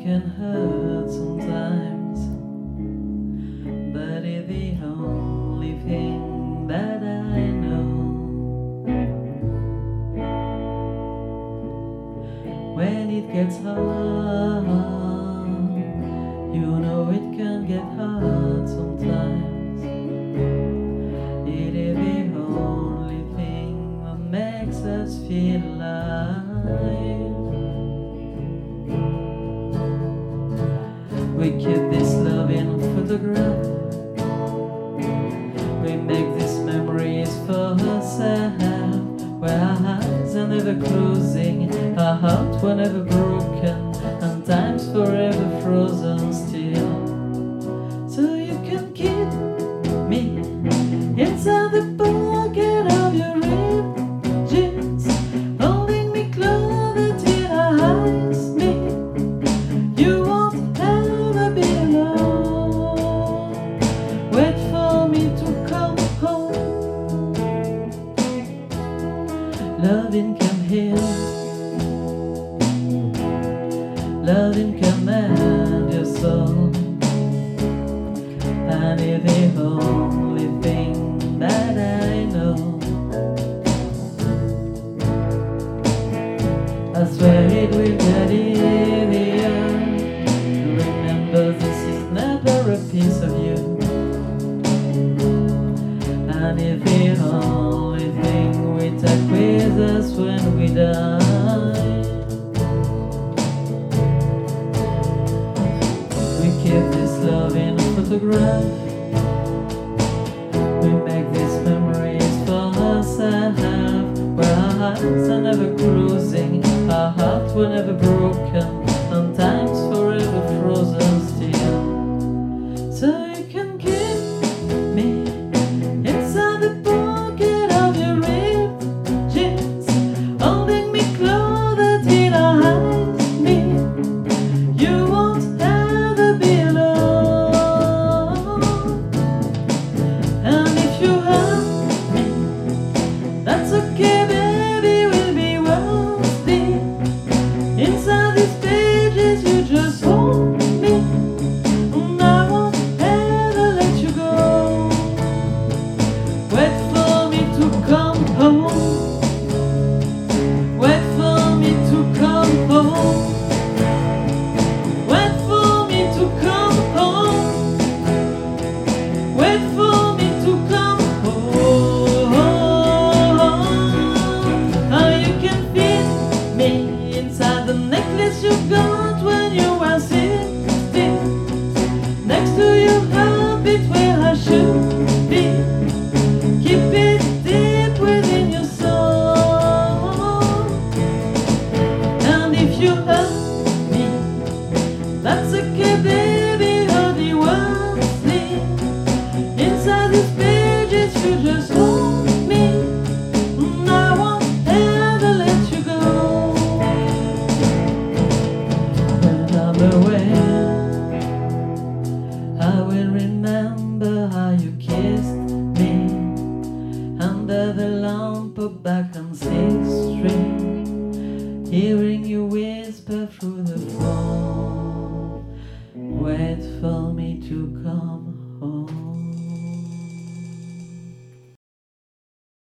can hurt sometimes, but it's the only thing that I know. When it gets hard, you know it can get hard sometimes. It is the only thing that makes us feel alive. We keep this love in a photograph. We make these memories for ourselves, where our eyes are never closing, our hearts were never broken, and time's forever frozen still. So you can keep me inside the pocket of your ripped jeans, holding me closer till our eyes meet. You won't ever be alone. Wait for me to come home. Loving can heal, loving can mend your soul, and it's the only thing that I know. I swear it will get easier. Remember, this is never a piece of you, and it's the only thing we take with us when we die. We keep this love in a photograph. We make these memories for ourselves, where our eyes are never closing, our hearts were never broken, and time's forever frozen still. So you can keep me inside the pocket of your ripped jeans, holding me closer till our eyes meet. You won't ever be alone. And if you hurt me, that's okay, baby, we'll be worthy. Inside these pages, you just hold me, and I won't ever let you go. Wait for me to come home. Wait for me to come home. Wait for me to come home. Wait for me to come home. How you can fit me inside the necklace you got when you were 16, next to your heartbeat where I should be. Keep it deep within your soul. And if you hurt me, that's okay, baby, hold the words sleep. Inside these pages, you just hold me, and I won't ever let you go. When I'm away, I will remember how you kissed me under the lamp of back on 6th Street, hearing you whisper through the phone. Wait for me to come